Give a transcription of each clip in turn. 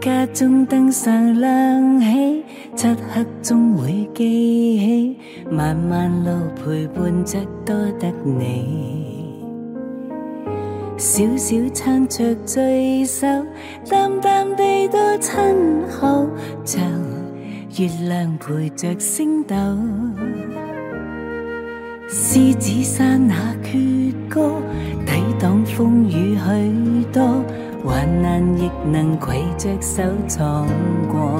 家中燈上亮起，漆黑中會記起，漫漫路陪伴着多得你。小小撐着聚首，淡淡地都親厚，像月亮陪着星斗。獅子山那闕歌，抵擋風雨許多，患難亦能攜着手闖過，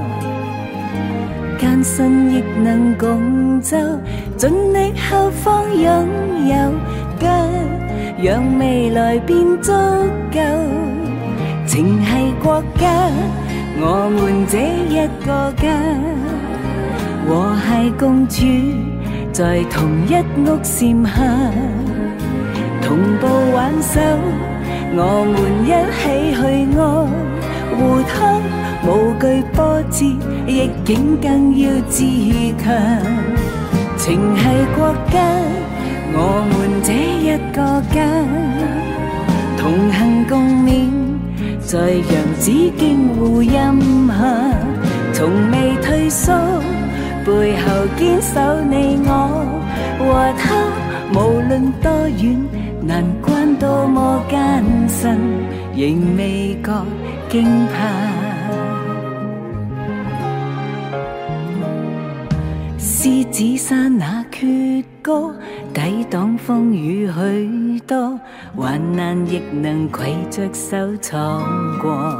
艱辛亦能共奏，盡力後方擁有，不讓未來變足夠。情繫國家，我們這一個家，和諧共處在同一屋檐下，同步挽手，我們一起去愛，互他無懼波折，逆境更要自強。情繫國家，我們這一個家，同行共勉，在洋紫荊護蔭下，從未退縮，背後堅守你我和他，無論多遠，難關多麼艱辛，仍未覺驚怕。獅子山那闕歌，抵擋風雨許多，患難亦能攜着手闖過，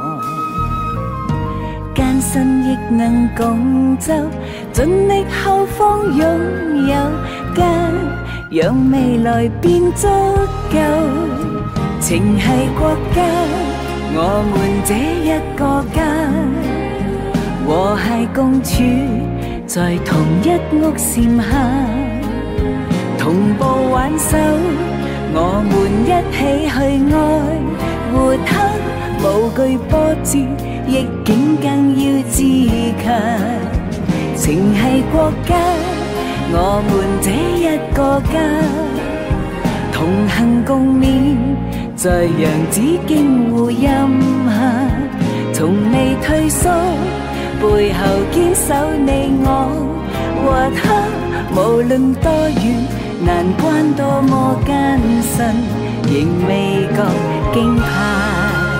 艱辛亦能共奏，盡力後方擁有，間讓未來變足夠。情繫國家，我們這一個家，和諧共處在同一屋檐下，同步挽手，我們一起去愛，活他無懼波折，逆境更要自強。情繫國家，我們這一個家，同行共勉，在洋紫荊護蔭下，從未退縮，背後堅守你我和他，無論多遠，難關多麼艱辛，仍未覺驚怕。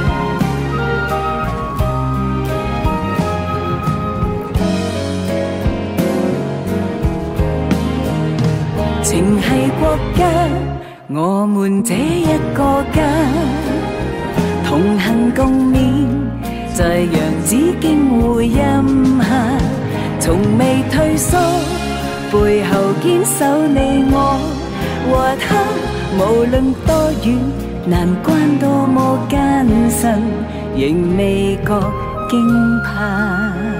情繫國家，我們這一個家，同行共勉，在洋紫荊護蔭下，從未退縮，背後堅守你我和他，無論多遠，難關多麼艱辛，仍未覺驚怕。